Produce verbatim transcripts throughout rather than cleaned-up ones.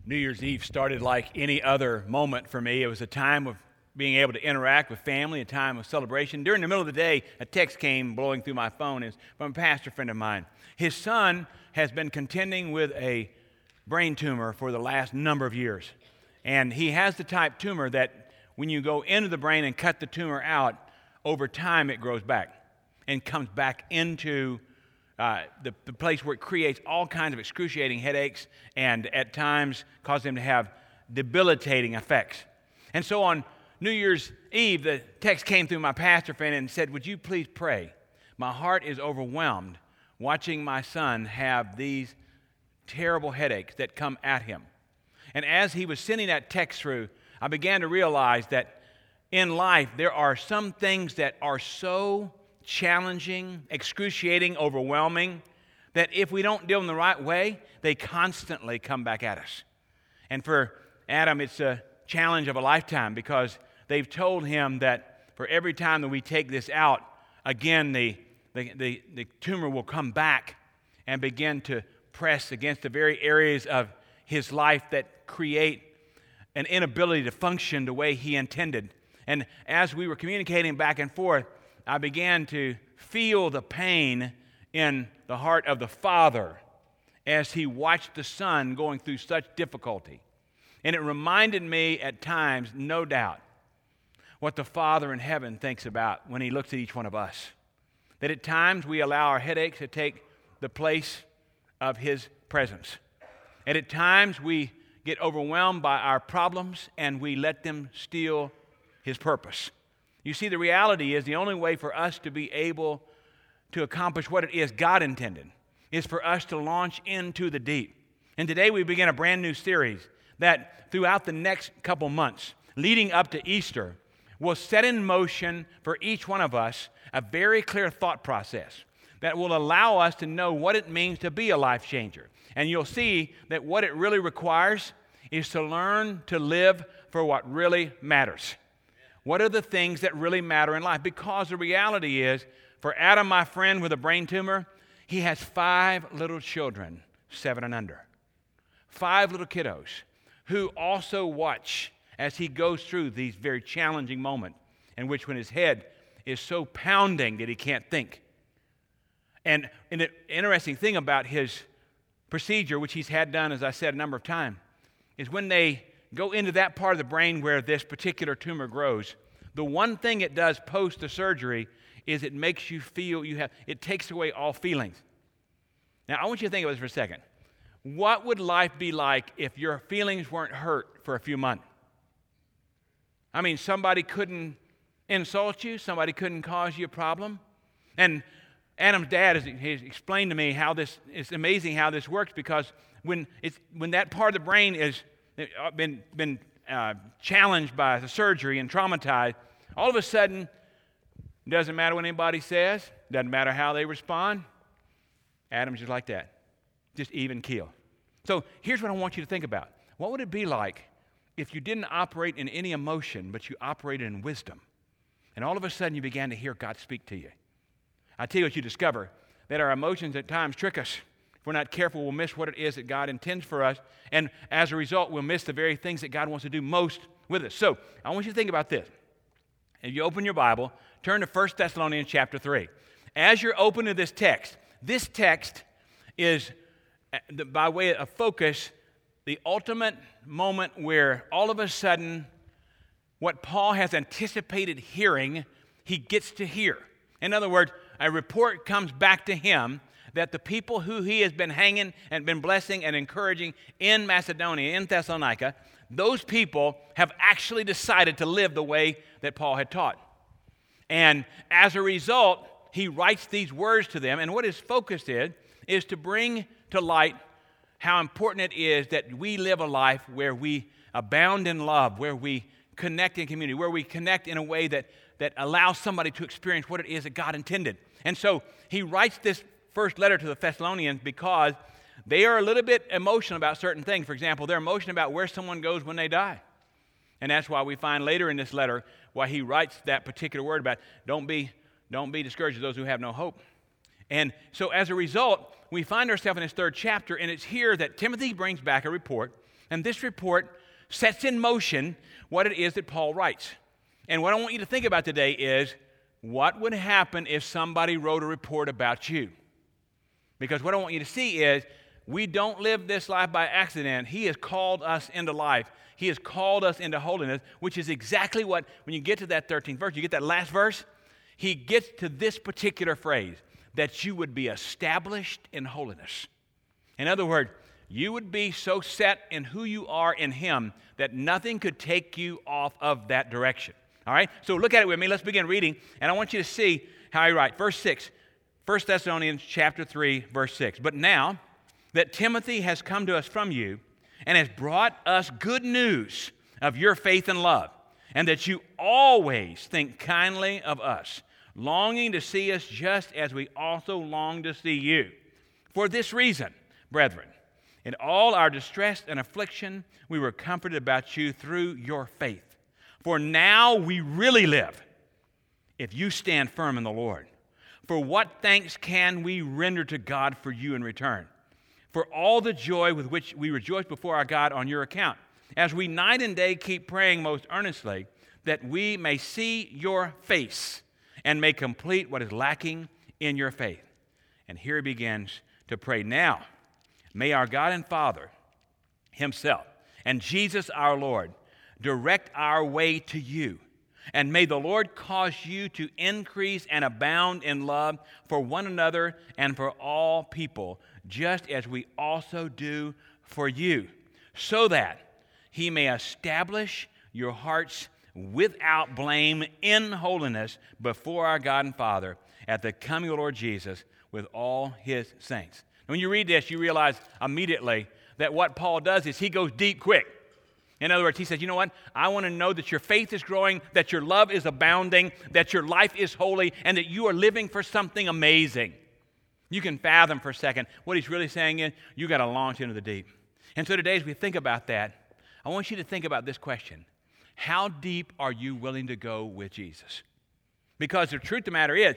New Year's Eve started like any other moment for me. It was a time of being able to interact with family, a time of celebration. During the middle of the day, a text came blowing through my phone. It's from a pastor friend of mine. His son has been contending with a brain tumor for the last number of years. And he has the type tumor that when you go into the brain and cut the tumor out, over time it grows back and comes back into Uh, the, the place where it creates all kinds of excruciating headaches and at times cause them to have debilitating effects. And so on New Year's Eve, the text came through my pastor friend and said, "Would you please pray? My heart is overwhelmed watching my son have these terrible headaches that come at him." And as he was sending that text through, I began to realize that in life there are some things that are so challenging, excruciating, overwhelming, that if we don't deal in the right way, they constantly come back at us. And for Adam, it's a challenge of a lifetime because they've told him that for every time that we take this out, again, the, the, the, the tumor will come back and begin to press against the very areas of his life that create an inability to function the way he intended. And as we were communicating back and forth, I began to feel the pain in the heart of the father as he watched the son going through such difficulty. And it reminded me at times, no doubt, what the Father in heaven thinks about when he looks at each one of us. That at times we allow our headaches to take the place of his presence. And at times we get overwhelmed by our problems and we let them steal his purpose. You see, the reality is the only way for us to be able to accomplish what it is God intended is for us to launch into the deep. And today we begin a brand new series that throughout the next couple months, leading up to Easter, will set in motion for each one of us a very clear thought process that will allow us to know what it means to be a life changer. And you'll see that what it really requires is to learn to live for what really matters. What are the things that really matter in life? Because the reality is, for Adam, my friend with a brain tumor, he has five little children, seven and under. Five little kiddos who also watch as he goes through these very challenging moments in which when his head is so pounding that he can't think. And, and the interesting thing about his procedure, which he's had done, as I said, a number of times, is when they go into that part of the brain where this particular tumor grows, the one thing it does post the surgery is it makes you feel you have, it takes away all feelings. Now, I want you to think about this for a second. What would life be like if your feelings weren't hurt for a few months? I mean, somebody couldn't insult you, somebody couldn't cause you a problem. And Adam's dad has, has explained to me how this, it's amazing how this works because when, it's, when that part of the brain is been been uh, challenged by the surgery and traumatized, all of a sudden, doesn't matter what anybody says, doesn't matter how they respond, Adam's just like that, just even keel. So here's what I want you to think about. What would it be like if you didn't operate in any emotion, but you operated in wisdom, and all of a sudden you began to hear God speak to you? I tell you what you discover, that our emotions at times trick us. If we're not careful, we'll miss what it is that God intends for us. And as a result, we'll miss the very things that God wants to do most with us. So I want you to think about this. If you open your Bible, turn to First Thessalonians chapter three. As you're open to this text, this text is, by way of focus, the ultimate moment where all of a sudden, what Paul has anticipated hearing, he gets to hear. In other words, a report comes back to him that the people who he has been hanging and been blessing and encouraging in Macedonia, in Thessalonica, those people have actually decided to live the way that Paul had taught. And as a result, he writes these words to them, and what his focus is, is to bring to light how important it is that we live a life where we abound in love, where we connect in community, where we connect in a way that, that allows somebody to experience what it is that God intended. And so he writes this first letter to the Thessalonians because they are a little bit emotional about certain things. For example, they're emotional about where someone goes when they die. And that's why we find later in this letter why he writes that particular word about don't be, don't be discouraged of those who have no hope. And so as a result, we find ourselves in this third chapter, and it's here that Timothy brings back a report And this report sets in motion what it is that Paul writes. And what I want you to think about today is, what would happen if somebody wrote a report about you? Because what I want you to see is, we don't live this life by accident. He has called us into life. He has called us into holiness, which is exactly what, when you get to that thirteenth verse, you get that last verse, he gets to this particular phrase, that you would be established in holiness. In other words, you would be so set in who you are in him that nothing could take you off of that direction. All right? So look at it with me. Let's begin reading, and I want you to see how he writes. Verse six, First Thessalonians chapter three, verse six. But now that Timothy has come to us from you and has brought us good news of your faith and love, and that you always think kindly of us, longing to see us just as we also long to see you. For this reason, brethren, in all our distress and affliction, we were comforted about you through your faith. For now we really live, if you stand firm in the Lord. For what thanks can we render to God for you in return? For all the joy with which we rejoice before our God on your account, as we night and day keep praying most earnestly, that we may see your face and may complete what is lacking in your faith. And here he begins to pray. Now, may our God and Father himself and Jesus our Lord direct our way to you. And may the Lord cause you to increase and abound in love for one another and for all people, just as we also do for you, so that he may establish your hearts without blame in holiness before our God and Father at the coming of the Lord Jesus with all his saints. When you read this, you realize immediately that what Paul does is he goes deep quick. In other words, he says, you know what? I want to know that your faith is growing, that your love is abounding, that your life is holy, and that you are living for something amazing. You can fathom for a second what he's really saying is, you got to launch into the deep. And so today, as we think about that, I want you to think about this question. How deep are you willing to go with Jesus? Because the truth of the matter is,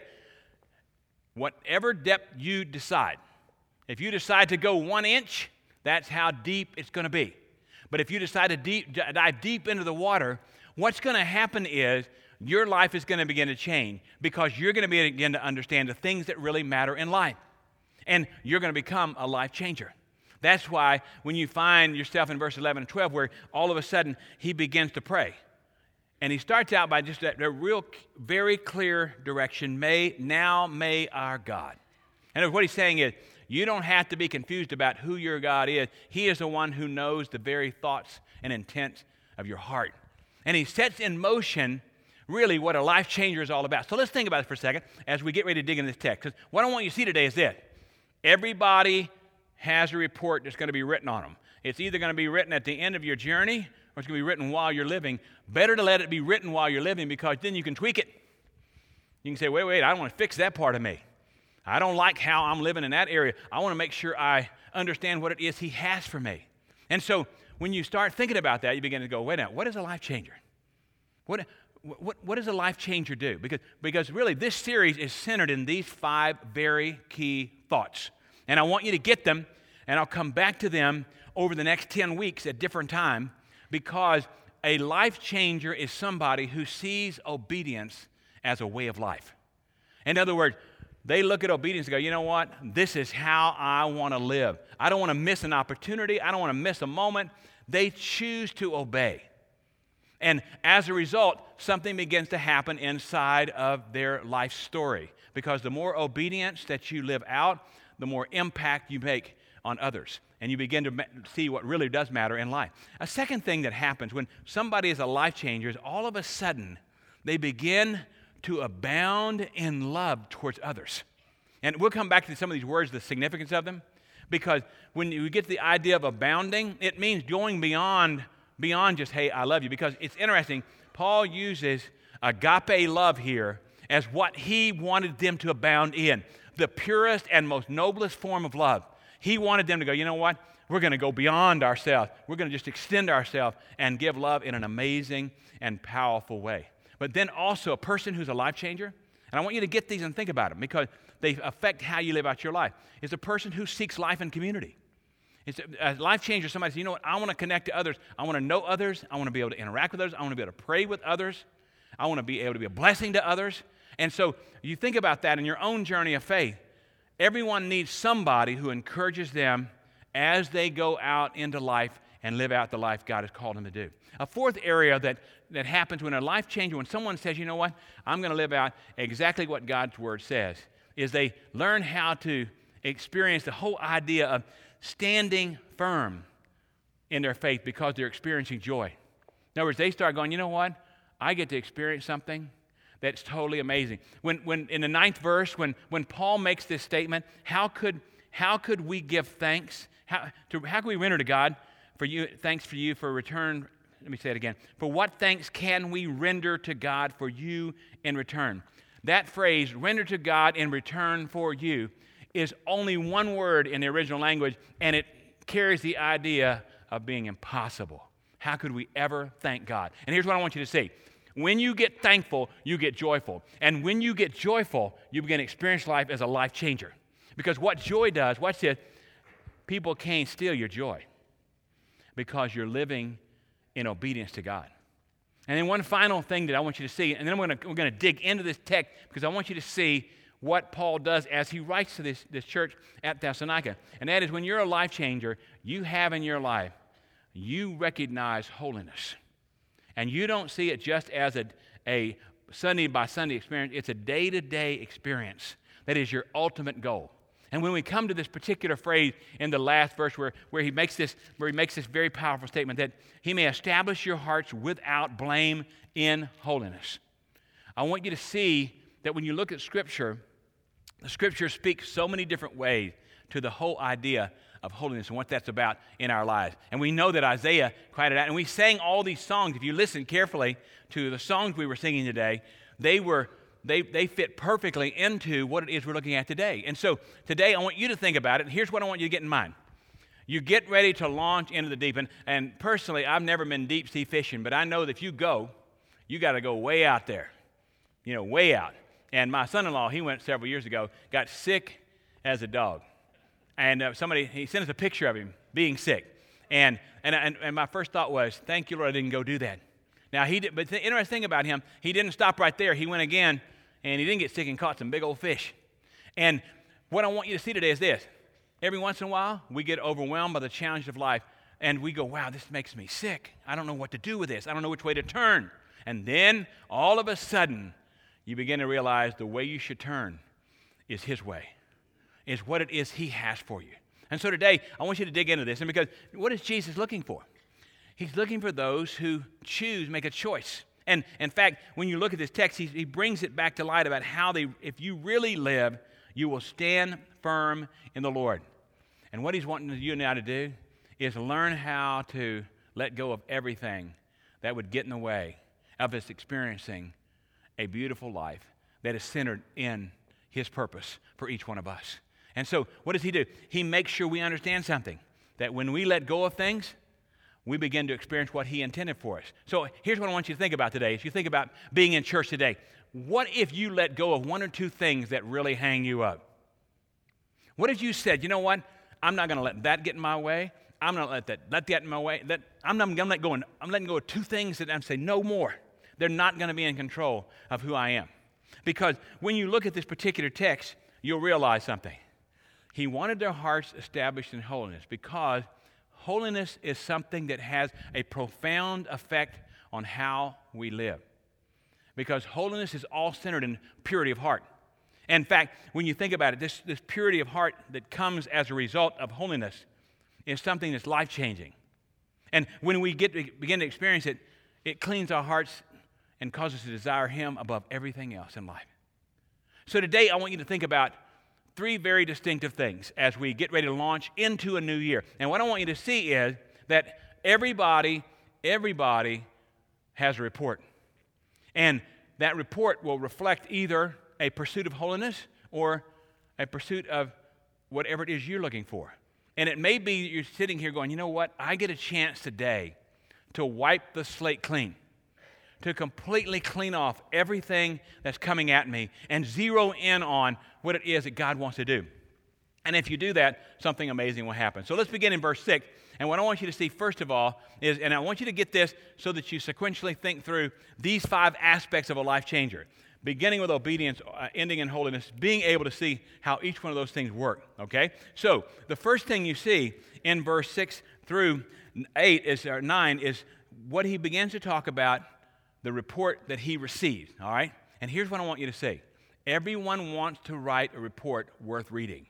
whatever depth you decide, if you decide to go one inch, that's how deep it's going to be. But if you decide to deep, dive deep into the water, what's going to happen is your life is going to begin to change, because you're going to begin to understand the things that really matter in life. And you're going to become a life changer. That's why when you find yourself in verse eleven and twelve, where all of a sudden he begins to pray. And he starts out by just a, a real, very clear direction. May, now may our God. And what he's saying is, you don't have to be confused about who your God is. He is the one who knows the very thoughts and intents of your heart. And he sets in motion really what a life changer is all about. So let's think about it for a second as we get ready to dig into this text. Because what I want you to see today is this. Everybody has a report that's going to be written on them. It's either going to be written at the end of your journey, or it's going to be written while you're living. Better to let it be written while you're living, because then you can tweak it. You can say, wait, wait, I don't want to fix that part of me. I don't like how I'm living in that area. I want to make sure I understand what it is he has for me. And so when you start thinking about that, you begin to go, wait a minute, what is a life changer? What, what, what does a life changer do? Because, because really this series is centered in these five very key thoughts. And I want you to get them, and I'll come back to them over the next ten weeks at different times, because a life changer is somebody who sees obedience as a way of life. In other words, they look at obedience and go, you know what? This is how I want to live. I don't want to miss an opportunity. I don't want to miss a moment. They choose to obey. And as a result, something begins to happen inside of their life story. Because the more obedience that you live out, the more impact you make on others. And you begin to see what really does matter in life. A second thing that happens when somebody is a life changer is all of a sudden they begin to abound in love towards others. And we'll come back to some of these words, the significance of them, because when you get the idea of abounding, it means going beyond, beyond just, hey, I love you. Because it's interesting, Paul uses agape love here as what he wanted them to abound in, the purest and most noblest form of love. He wanted them to go, you know what? We're going to go beyond ourselves. We're going to just extend ourselves and give love in an amazing and powerful way. But then also a person who's a life changer, and I want you to get these and think about them because they affect how you live out your life, is a person who seeks life in community. It's a, a life changer. Somebody says, you know what, I want to connect to others. I want to know others. I want to be able to interact with others. I want to be able to pray with others. I want to be able to be a blessing to others. And so you think about that in your own journey of faith. Everyone needs somebody who encourages them as they go out into life and live out the life God has called them to do. A fourth area that, that happens when a life changer, when someone says, you know what, I'm going to live out exactly what God's Word says, is they learn how to experience the whole idea of standing firm in their faith because they're experiencing joy. In other words, they start going, you know what, I get to experience something that's totally amazing. When, when in the ninth verse, when, when Paul makes this statement, how could, how could we give thanks? How, to, how can we render to God for you, thanks for you for return? Let me say it again. For what thanks can we render to God for you in return? That phrase, render to God in return for you, is only one word in the original language, and it carries the idea of being impossible. How could we ever thank God? And here's what I want you to see. When you get thankful, you get joyful. And when you get joyful, you begin to experience life as a life changer. Because what joy does, watch this, people can't steal your joy because you're living in obedience to God. And then one final thing that I want you to see, and then we're going to, we're going to dig into this text because I want you to see what Paul does as he writes to this, this church at Thessalonica. And that is when you're a life changer, you have in your life, you recognize holiness. And you don't see it just as a, a Sunday by Sunday experience. It's a day-to-day experience that is your ultimate goal. And when we come to this particular phrase in the last verse where, where he makes this where he makes this very powerful statement that he may establish your hearts without blame in holiness. I want you to see that when you look at Scripture, the Scripture speaks so many different ways to the whole idea of holiness and what that's about in our lives. And we know that Isaiah cried it out. And we sang all these songs. If you listen carefully to the songs we were singing today, they were they they fit perfectly into what it is we're looking at today. And so today I want you to think about it. And here's what I want you to get in mind. You get ready to launch into the deep end. And personally, I've never been deep sea fishing, but I know that if you go, you got to go way out there. You know, way out. And my son-in-law, he went several years ago, got sick as a dog. And uh, somebody, he sent us a picture of him being sick. And, and and and my first thought was, thank you, Lord, I didn't go do that. Now, he did, but the interesting thing about him, he didn't stop right there. He went again, and he didn't get sick and caught some big old fish. And what I want you to see today is this. Every once in a while, we get overwhelmed by the challenge of life, and we go, wow, this makes me sick. I don't know what to do with this. I don't know which way to turn. And then, all of a sudden, you begin to realize the way you should turn is His way, is what it is He has for you. And so today, I want you to dig into this. And because what is Jesus looking for? He's looking for those who choose, make a choice. And in fact, when you look at this text, he, he brings it back to light about how they, if you really live, you will stand firm in the Lord. And what He's wanting you now to do is learn how to let go of everything that would get in the way of us experiencing a beautiful life that is centered in His purpose for each one of us. And so what does He do? He makes sure we understand something, that when we let go of things, we begin to experience what He intended for us. So here's what I want you to think about today. As you think about being in church today, what if you let go of one or two things that really hang you up? What if you said, you know what? I'm not going to let that get in my way. I'm not going to let that let that get in my way. That, I'm not going to let go. I'm letting go of two things that I'm saying no more. They're not going to be in control of who I am. Because when you look at this particular text, you'll realize something. He wanted their hearts established in holiness because holiness is something that has a profound effect on how we live. Because holiness is all centered in purity of heart. In fact, when you think about it, this, this purity of heart that comes as a result of holiness is something that's life-changing. And when we get to begin to experience it, it cleans our hearts and causes us to desire Him above everything else in life. So today, I want you to think about three very distinctive things as we get ready to launch into a new year. And what I want you to see is that everybody, everybody has a report. And that report will reflect either a pursuit of holiness or a pursuit of whatever it is you're looking for. And it may be that you're sitting here going, you know what? I get a chance today to wipe the slate clean, to completely clean off everything that's coming at me and zero in on what it is that God wants to do. And if you do that, something amazing will happen. So let's begin in verse six. And what I want you to see, first of all, is, and I want you to get this so that you sequentially think through these five aspects of a life changer. Beginning with obedience, uh, ending in holiness, being able to see how each one of those things work, okay? So the first thing you see in verse six through eight is, or nine is what he begins to talk about, the report that he received, all right? And here's what I want you to see. Everyone wants to write a report worth reading.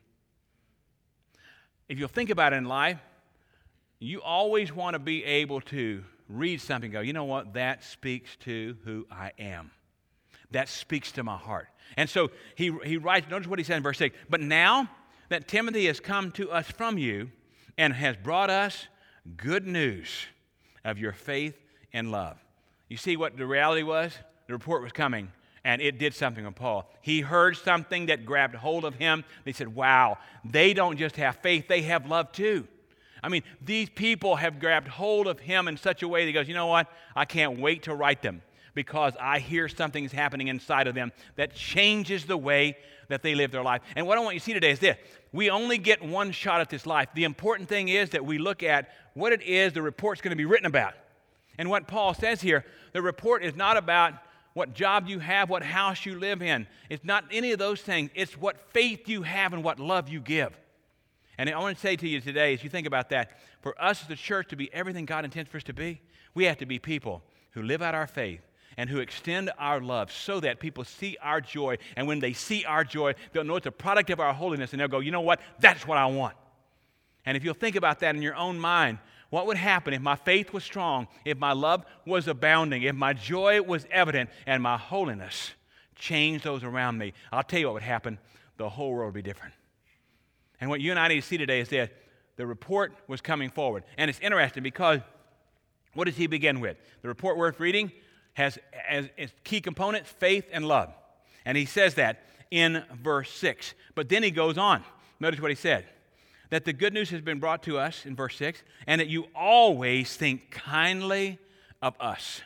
If you'll think about it in life, you always want to be able to read something and go, you know what, that speaks to who I am. That speaks to my heart. And so he, he writes, notice what he said in verse six, but now that Timothy has come to us from you and has brought us good news of your faith and love. You see what the reality was? The report was coming, and it did something on Paul. He heard something that grabbed hold of him. They said, wow, they don't just have faith, they have love too. I mean, these people have grabbed hold of him in such a way that he goes, you know what? I can't wait to write them because I hear something is happening inside of them that changes the way that they live their life. And what I want you to see today is this. We only get one shot at this life. The important thing is that we look at what it is the report's going to be written about. And what Paul says here, the report is not about what job you have, what house you live in. It's not any of those things. It's what faith you have and what love you give. And I want to say to you today, as you think about that, for us as a church to be everything God intends for us to be, we have to be people who live out our faith and who extend our love so that people see our joy. And when they see our joy, they'll know it's a product of our holiness, and they'll go, you know what? That's what I want. And if you'll think about that in your own mind, what would happen if my faith was strong, if my love was abounding, if my joy was evident, and my holiness changed those around me? I'll tell you what would happen. The whole world would be different. And what you and I need to see today is that the report was coming forward. And it's interesting because what does he begin with? The report worth reading has as its key components faith and love. And he says that in verse six. But then he goes on. Notice what he said. That the good news has been brought to us in verse six, and that you always think kindly of us,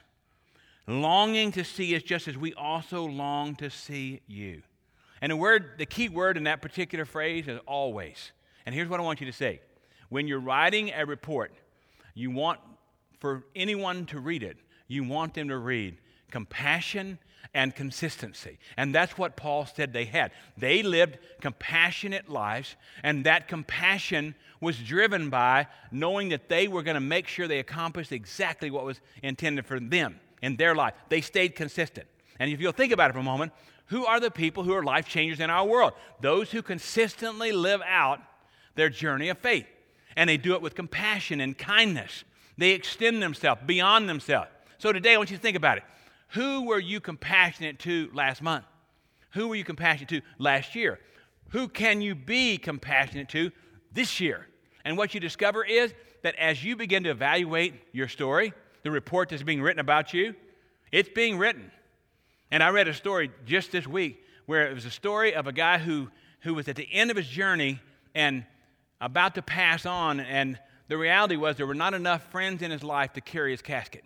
longing to see us just as we also long to see you. And the word, the key word in that particular phrase is always. And here's what I want you to say. When you're writing a report, you want for anyone to read it, you want them to read compassion and consistency. And that's what Paul said they had. They lived compassionate lives, and that compassion was driven by knowing that they were going to make sure they accomplished exactly what was intended for them in their life. They stayed consistent. And if you'll think about it for a moment, who are the people who are life changers in our world? Those who consistently live out their journey of faith. And they do it with compassion and kindness. They extend themselves beyond themselves. So today I want you to think about it. Who were you compassionate to last month? Who were you compassionate to last year? Who can you be compassionate to this year? And what you discover is that as you begin to evaluate your story, the report that's being written about you, it's being written. And I read a story just this week where it was a story of a guy who, who was at the end of his journey and about to pass on, and the reality was there were not enough friends in his life to carry his casket.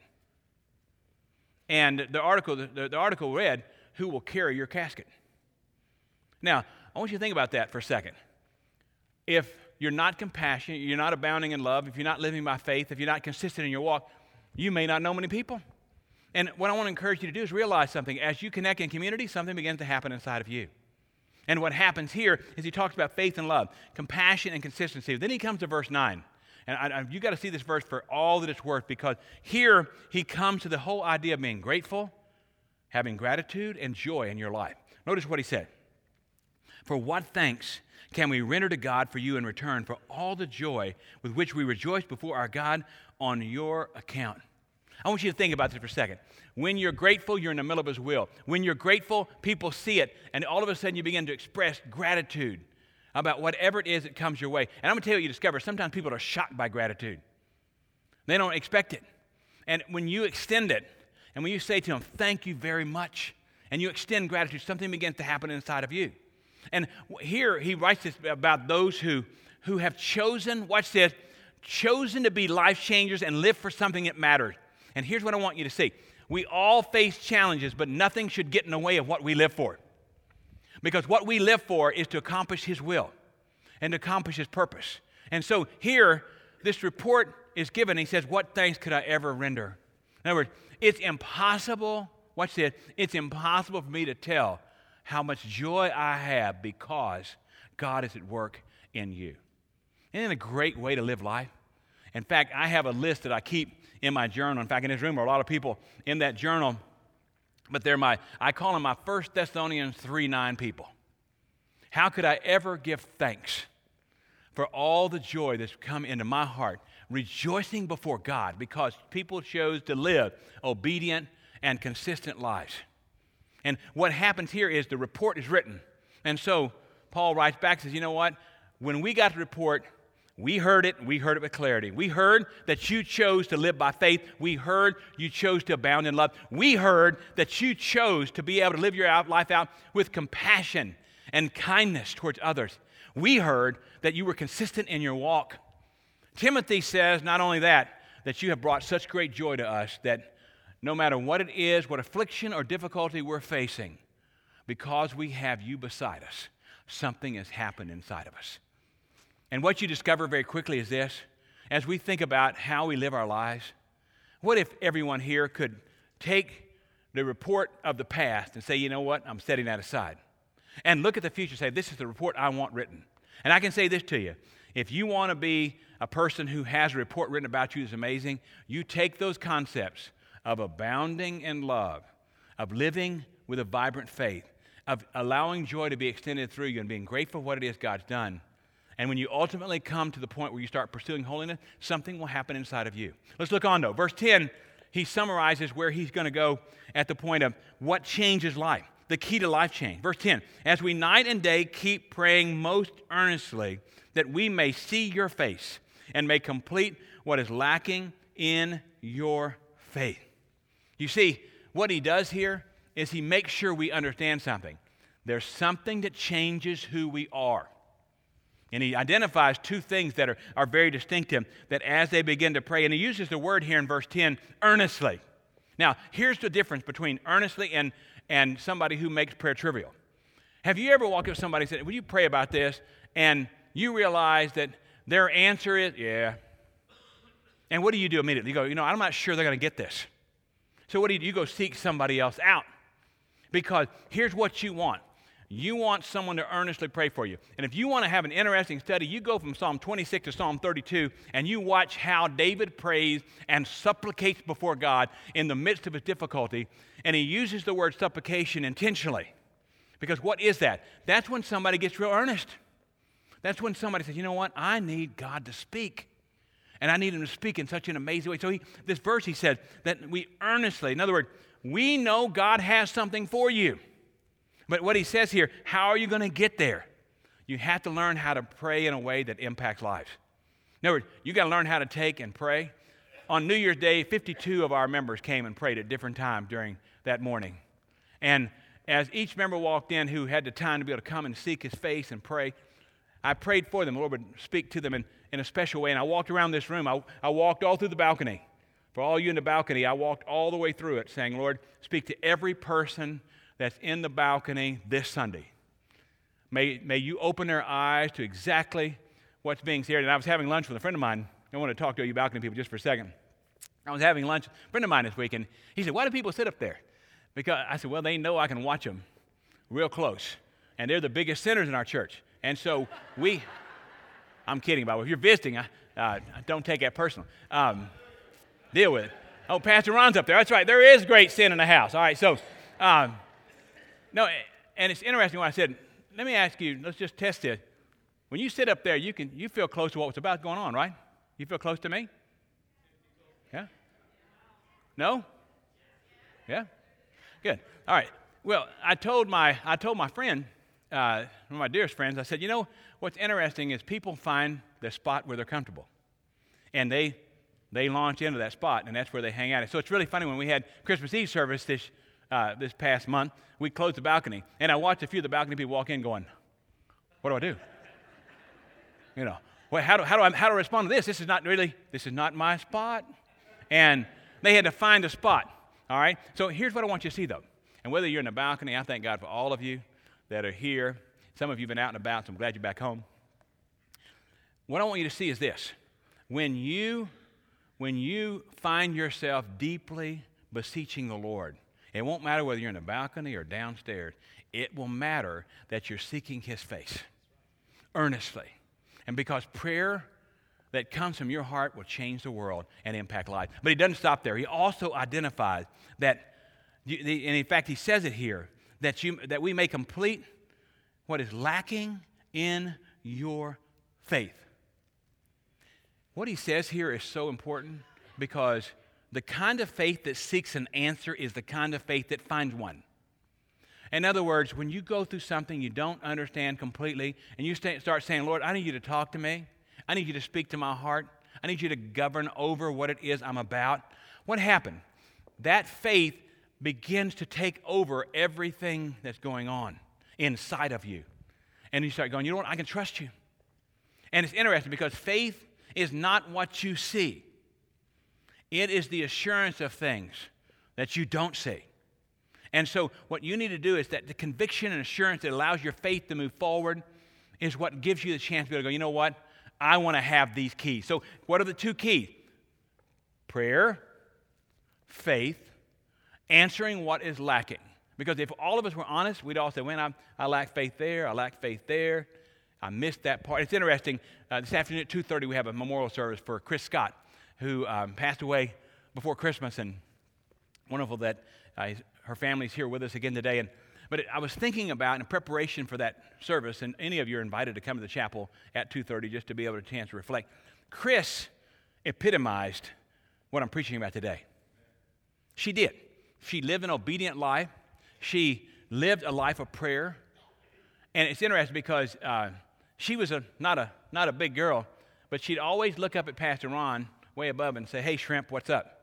And the article, the, the article read, who will carry your casket? Now, I want you to think about that for a second. If you're not compassionate, you're not abounding in love, if you're not living by faith, if you're not consistent in your walk, you may not know many people. And what I want to encourage you to do is realize something. As you connect in community, something begins to happen inside of you. And what happens here is he talks about faith and love, compassion and consistency. Then he comes to verse nine. And I, I, you got to see this verse for all that it's worth, because here he comes to the whole idea of being grateful, having gratitude and joy in your life. Notice what he said. For what thanks can we render to God for you in return for all the joy with which we rejoice before our God on your account? I want you to think about this for a second. When you're grateful, you're in the middle of his will. When you're grateful, people see it, and all of a sudden you begin to express gratitude about whatever it is that comes your way. And I'm going to tell you what you discover. Sometimes people are shocked by gratitude. They don't expect it. And when you extend it, and when you say to them, thank you very much, and you extend gratitude, something begins to happen inside of you. And here he writes this about those who, who have chosen, watch this, chosen to be life changers and live for something that matters. And here's what I want you to see. We all face challenges, but nothing should get in the way of what we live for. Because what we live for is to accomplish his will. and to accomplish his purpose. And so here, this report is given. He says, what thanks could I ever render? In other words, it's impossible, watch this, it's impossible for me to tell how much joy I have because God is at work in you. Isn't it a great way to live life? In fact, I have a list that I keep in my journal. In fact, in this room are a lot of people in that journal, but they're my, I call them my First Thessalonians three nine people. How could I ever give thanks for all the joy that's come into my heart, rejoicing before God because people chose to live obedient and consistent lives? And what happens here is the report is written. And so Paul writes back and says, you know what? When we got the report, we heard it, we heard it with clarity. We heard that you chose to live by faith. We heard you chose to abound in love. We heard that you chose to be able to live your life out with compassion and kindness towards others. We heard that you were consistent in your walk. Timothy says not only that, that you have brought such great joy to us that no matter what it is, what affliction or difficulty we're facing, because we have you beside us, something has happened inside of us. And what you discover very quickly is this. As we think about how we live our lives, what if everyone here could take the report of the past and say, you know what, I'm setting that aside. And look at the future and say, this is the report I want written. And I can say this to you. If you want to be a person who has a report written about you that's amazing, you take those concepts of abounding in love, of living with a vibrant faith, of allowing joy to be extended through you and being grateful for what it is God's done. And when you ultimately come to the point where you start pursuing holiness, something will happen inside of you. Let's look on, though. Verse ten, he summarizes where he's going to go at the point of what changes life, the key to life change. Verse ten, as we night and day keep praying most earnestly that we may see your face and may complete what is lacking in your faith. You see, what he does here is he makes sure we understand something. There's something that changes who we are. And he identifies two things that are, are very distinctive, that as they begin to pray, and he uses the word here in verse ten, earnestly. Now, here's the difference between earnestly and, and somebody who makes prayer trivial. Have you ever walked up to somebody and said, will you pray about this? And you realize that their answer is, yeah. And what do you do immediately? You go, you know, I'm not sure they're going to get this. So what do you do? You go seek somebody else out. Because here's what you want. You want someone to earnestly pray for you. And if you want to have an interesting study, you go from Psalm twenty-six to Psalm thirty-two, and you watch how David prays and supplicates before God in the midst of his difficulty. And he uses the word supplication intentionally. Because what is that? That's when somebody gets real earnest. That's when somebody says, you know what? I need God to speak. And I need him to speak in such an amazing way. So he, this verse, he said, that we earnestly, in other words, we know God has something for you. But what he says here, how are you going to get there? You have to learn how to pray in a way that impacts lives. In other words, you got to learn how to take and pray. On New Year's Day, fifty-two of our members came and prayed at different times during that morning. And as each member walked in who had the time to be able to come and seek his face and pray, I prayed for them. The Lord would speak to them in, in a special way. And I walked around this room. I, I walked all through the balcony. For all you in the balcony, I walked all the way through it saying, Lord, speak to every person that's in the balcony this Sunday. May, may you open their eyes to exactly what's being said. And I was having lunch with a friend of mine. I want to talk to you balcony people just for a second. I was having lunch with a friend of mine this week, and he said, why do people sit up there? Because I said, well, they know I can watch them real close. And they're the biggest sinners in our church. And so we, I'm kidding about it. If you're visiting, I, uh, don't take that personal. Um, deal with it. Oh, Pastor Ron's up there. That's right. There is great sin in the house. All right, so... Um, No, and it's interesting what I said. Let me ask you, let's just test it. When you sit up there, you can you feel close to what was about going on, right? You feel close to me? Yeah? No? Yeah? Good. All right. Well, I told my I told my friend, uh, one of my dearest friends, I said, you know, what's interesting is people find the spot where they're comfortable. And they they launch into that spot, and that's where they hang out. So it's really funny when we had Christmas Eve service this Uh, this past month, we closed the balcony, and I watched a few of the balcony people walk in going, what do I do? You know, well, how do, how do I how do I respond to this? This is not really, this is not my spot. And they had to find a spot, all right? So here's what I want you to see, though. And whether you're in the balcony, I thank God for all of you that are here. Some of you have been out and about, so I'm glad you're back home. what I want you to see is this. When you, when you find yourself deeply beseeching the Lord, it won't matter whether you're in the balcony or downstairs. It will matter that you're seeking his face earnestly. And because prayer that comes from your heart will change the world and impact life. But he doesn't stop there. He also identifies that, and in fact, he says it here, that you that we may complete what is lacking in your faith. What he says here is so important because the kind of faith that seeks an answer is the kind of faith that finds one. In other words, when you go through something you don't understand completely and you start saying, Lord, I need you to talk to me. I need you to speak to my heart. I need you to govern over what it is I'm about. What happened? That faith begins to take over everything that's going on inside of you. And you start going, you know what? I can trust you. And it's interesting because faith is not what you see. It is the assurance of things that you don't see. And so what you need to do is that the conviction and assurance that allows your faith to move forward is what gives you the chance to be able to go, you know what? I want to have these keys. So what are the two keys? Prayer, faith, answering what is lacking. Because if all of us were honest, we'd all say, well, I, I lack faith there, I lack faith there. I missed that part. It's interesting. Uh, this afternoon at two thirty, we have a memorial service for Chris Scott, who um, passed away before Christmas. And wonderful that uh, her family's here with us again today. And But it, I was thinking about, in preparation for that service, and any of you are invited to come to the chapel at two thirty just to be able to chance to reflect. Chris epitomized what I'm preaching about today. She did. She lived an obedient life. She lived a life of prayer. And it's interesting because uh, she was a not a not a big girl, but she'd always look up at Pastor Ron way above and say, hey, Shrimp, what's up?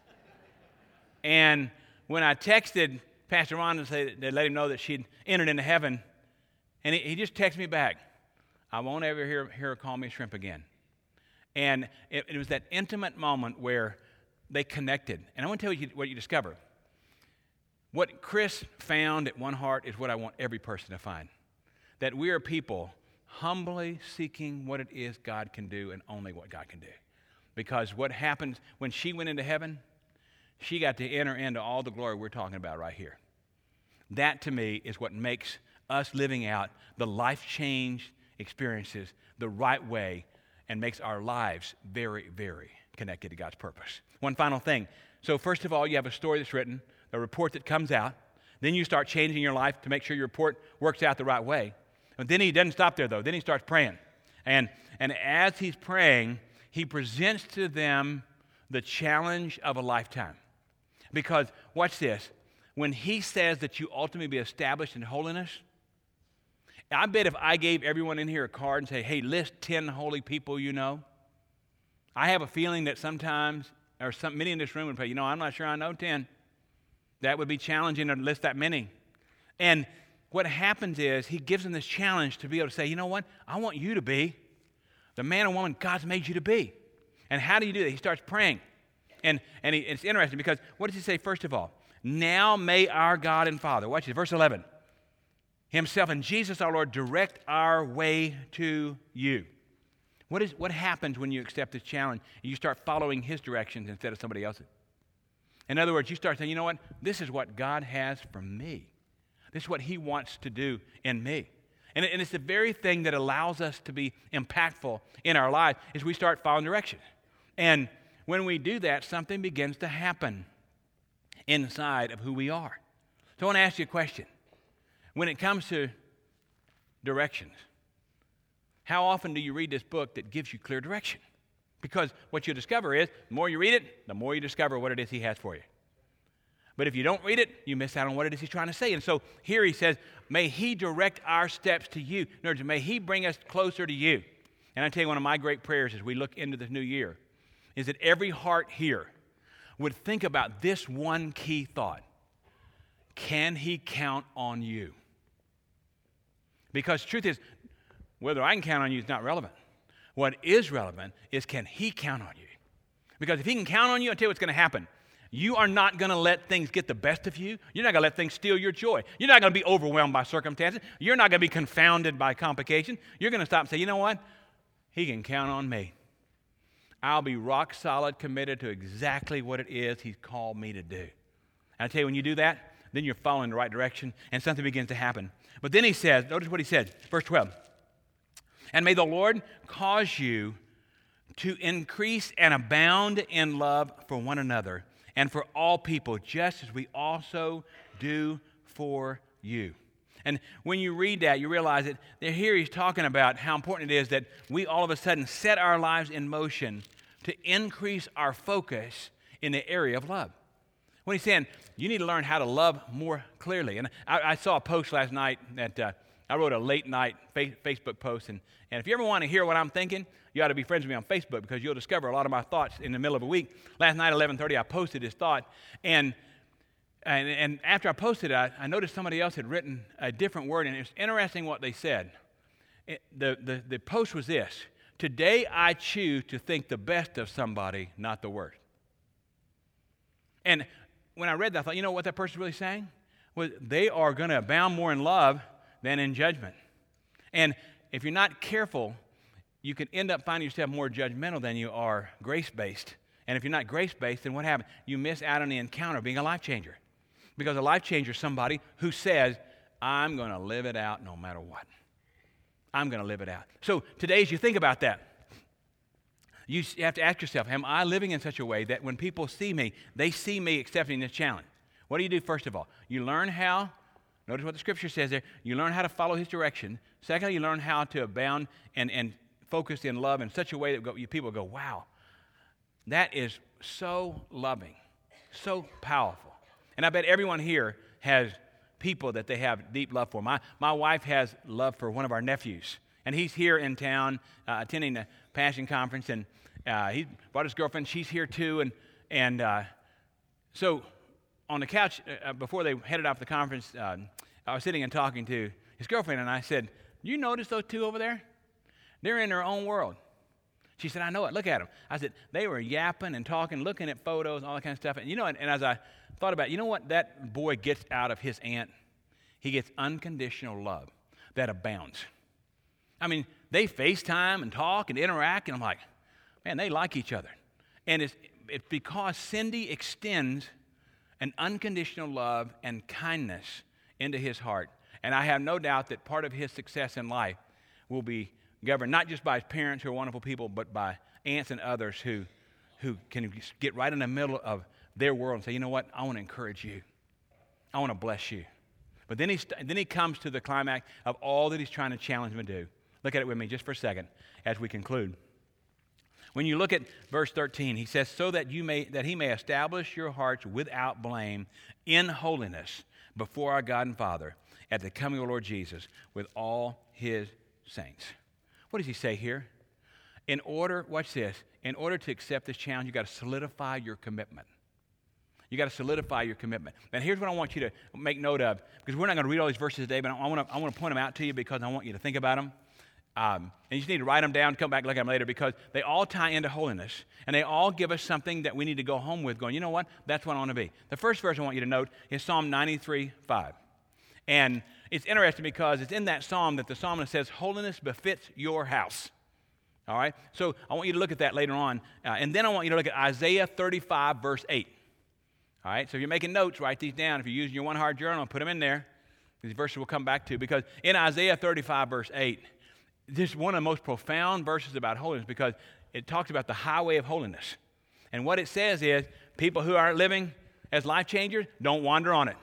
And when I texted Pastor Ron to say they let him know that she'd entered into heaven, and he, he just texted me back, I won't ever hear, hear her call me Shrimp again. And it, it was that intimate moment where they connected. And I want to tell you what you discover. What Chris found at One Heart is what I want every person to find. That we are people humbly seeking what it is God can do and only what God can do. Because what happens when she went into heaven, she got to enter into all the glory we're talking about right here. That, to me, is what makes us living out the life-change experiences the right way and makes our lives very, very connected to God's purpose. One final thing. So first of all, you have a story that's written, a report that comes out. Then you start changing your life to make sure your report works out the right way. But then he doesn't stop there, though. Then he starts praying. And, and as he's praying, he presents to them the challenge of a lifetime. Because, watch this, when he says that you ultimately be established in holiness, I bet if I gave everyone in here a card and say, hey, list ten holy people you know, I have a feeling that sometimes, or some, many in this room would say, you know, I'm not sure I know ten. That would be challenging to list that many. And what happens is he gives them this challenge to be able to say, you know what, I want you to be the man or woman God's made you to be. And how do you do that? He starts praying. And, and he, it's interesting because what does he say first of all? Now may our God and Father, watch this, verse eleven, himself and Jesus our Lord direct our way to you. What is what happens when you accept this challenge and you start following his directions instead of somebody else's? In other words, you start saying, you know what, this is what God has for me. This is what he wants to do in me. And, and it's the very thing that allows us to be impactful in our life is we start following directions. And when we do that, something begins to happen inside of who we are. So I want to ask you a question. When it comes to directions, how often do you read this book that gives you clear direction? Because what you discover is, the more you read it, the more you discover what it is he has for you. But if you don't read it, you miss out on what it is he's trying to say. And so here he says, may he direct our steps to you. In other words, may he bring us closer to you. And I tell you, one of my great prayers as we look into this new year is that every heart here would think about this one key thought. Can he count on you? Because the truth is, whether I can count on you is not relevant. What is relevant is can he count on you? Because if he can count on you, I'll tell you what's going to happen. You are not going to let things get the best of you. You're not going to let things steal your joy. You're not going to be overwhelmed by circumstances. You're not going to be confounded by complications. You're going to stop and say, you know what? he can count on me. I'll be rock solid committed to exactly what it is he's called me to do. And I tell you, when you do that, then you're following the right direction and something begins to happen. But then he says, notice what he said, verse twelve. And may the Lord cause you to increase and abound in love for one another and for all people, just as we also do for you. And when you read that, you realize that here he's talking about how important it is that we all of a sudden set our lives in motion to increase our focus in the area of love. When he's saying, you need to learn how to love more clearly. And I, I saw a post last night that uh, I wrote a late night fa- Facebook post. And, and if you ever want to hear what I'm thinking, you ought to be friends with me on Facebook because you'll discover a lot of my thoughts in the middle of a week. Last night at eleven thirty, I posted this thought. And And, and after I posted it, I, I noticed somebody else had written a different word, and it was interesting what they said. It, the, the, the post was this: today I choose to think the best of somebody, not the worst. And when I read that, I thought, you know what that person's really saying? Well, they are going to abound more in love than in judgment. And if you're not careful, you can end up finding yourself more judgmental than you are grace-based. And if you're not grace-based, then what happens? You miss out on the encounter of being a life changer. Because a life changer is somebody who says, I'm going to live it out no matter what. I'm going to live it out. So today, as you think about that, you have to ask yourself, am I living in such a way that when people see me, they see me accepting this challenge? What do you do first of all? You learn how, notice what the scripture says there, you learn how to follow his direction. Secondly, you learn how to abound and, and focus in love in such a way that go, you, people go, wow, that is so loving, so powerful. And I bet everyone here has people that they have deep love for. My, my wife has love for one of our nephews, and he's here in town uh, attending the Passion Conference, and uh, he brought his girlfriend. She's here too, and and uh, so on the couch uh, before they headed off the conference, uh, I was sitting and talking to his girlfriend, and I said, "You notice those two over there? They're in their own world." She said, "I know it. Look at them." I said, "They were yapping and talking, looking at photos, all that kind of stuff." And you know, and, and as I thought about it, you know what that boy gets out of his aunt? He gets unconditional love that abounds. I mean, they FaceTime and talk and interact, and I'm like, man, they like each other. And it's, it's because Cindy extends an unconditional love and kindness into his heart. And I have no doubt that part of his success in life will be governed not just by his parents, who are wonderful people, but by aunts and others who, who can get right in the middle of their world and say, you know what, I want to encourage you. I want to bless you. But then he, st- then he comes to the climax of all that he's trying to challenge him to do. Look at it with me just for a second as we conclude. When you look at verse thirteen, he says, so that you may that he may establish your hearts without blame in holiness before our God and Father at the coming of the Lord Jesus with all his saints. What does he say here? In order, watch this, in order to accept this challenge, you've got to solidify your commitment. You got to solidify your commitment. And here's what I want you to make note of, because we're not going to read all these verses today, but I want to I want to point them out to you because I want you to think about them. Um, and you just need to write them down, come back and look at them later, because they all tie into holiness, and they all give us something that we need to go home with going, you know what, that's what I want to be. The first verse I want you to note is Psalm ninety-three five. And it's interesting because it's in that psalm that the psalmist says, holiness befits your house. All right? So I want you to look at that later on. Uh, and then I want you to look at Isaiah thirty-five, verse eight. All right? So if you're making notes, write these down. If you're using your One Heart Journal, put them in there. These verses we'll come back to, because in Isaiah thirty-five, verse eight, this is one of the most profound verses about holiness, because it talks about the highway of holiness. And what it says is people who aren't living as life changers don't wander on it.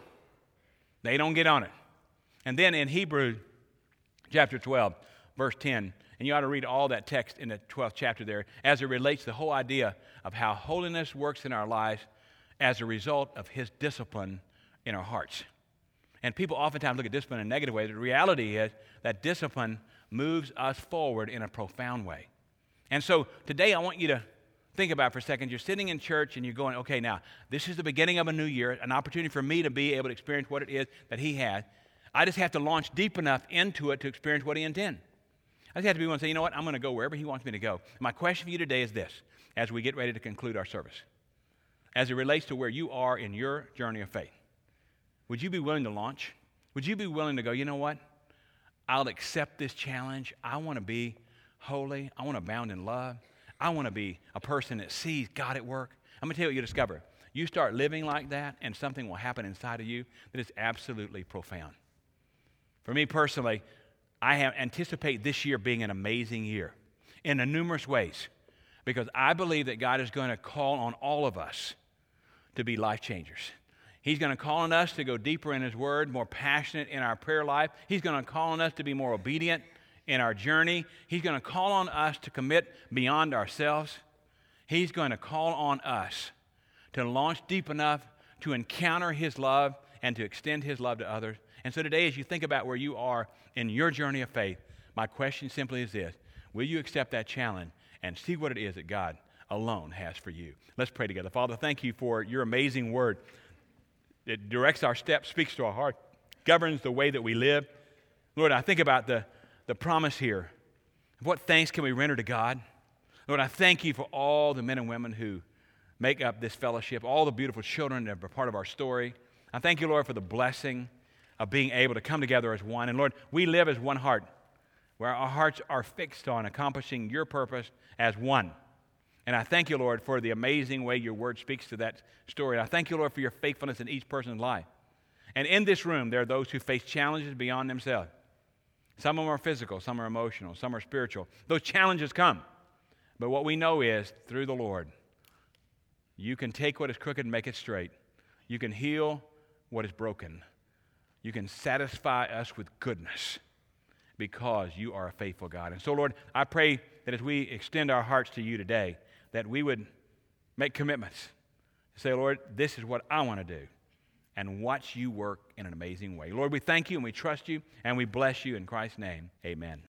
They don't get on it. And then in Hebrews chapter twelve, verse ten, and you ought to read all that text in the twelfth chapter there as it relates to the whole idea of how holiness works in our lives as a result of his discipline in our hearts. And people oftentimes look at discipline in a negative way. The reality is that discipline moves us forward in a profound way. And so today I want you to think about it for a second. You're sitting in church and you're going, okay, now, this is the beginning of a new year, an opportunity for me to be able to experience what it is that he had. I just have to launch deep enough into it to experience what he intends. I just have to be able to say, you know what, I'm going to go wherever he wants me to go. My question for you today is this, as we get ready to conclude our service. As it relates to where you are in your journey of faith, would you be willing to launch? Would you be willing to go, you know what, I'll accept this challenge. I want to be holy. I want to abound in love. I want to be a person that sees God at work. I'm going to tell you what you discover. You start living like that, and something will happen inside of you that is absolutely profound. For me personally, I have anticipate this year being an amazing year in a numerous ways, because I believe that God is going to call on all of us to be life changers. He's going to call on us to go deeper in His Word, more passionate in our prayer life. He's going to call on us to be more obedient in our journey. He's going to call on us to commit beyond ourselves. He's going to call on us to launch deep enough to encounter His love and to extend His love to others. And so today, as you think about where you are in your journey of faith, my question simply is this: will you accept that challenge and see what it is that God alone has for you? Let's pray together. Father, thank you for your amazing word. It directs our steps, speaks to our heart, governs the way that we live. Lord, I think about the, the promise here. What thanks can we render to God? Lord, I thank you for all the men and women who make up this fellowship, all the beautiful children that are part of our story. I thank you, Lord, for the blessing of being able to come together as one. And Lord, we live as one heart, where our hearts are fixed on accomplishing your purpose as one. And I thank you, Lord, for the amazing way your word speaks to that story. And I thank you, Lord, for your faithfulness in each person's life. And in this room, there are those who face challenges beyond themselves. Some of them are physical, some are emotional, some are spiritual. Those challenges come. But what we know is, through the Lord, you can take what is crooked and make it straight. You can heal what is broken. You can satisfy us with goodness because you are a faithful God. And so, Lord, I pray that as we extend our hearts to you today, that we would make commitments. Say, Lord, this is what I want to do, and watch you work in an amazing way. Lord, we thank you and we trust you and we bless you in Christ's name. Amen.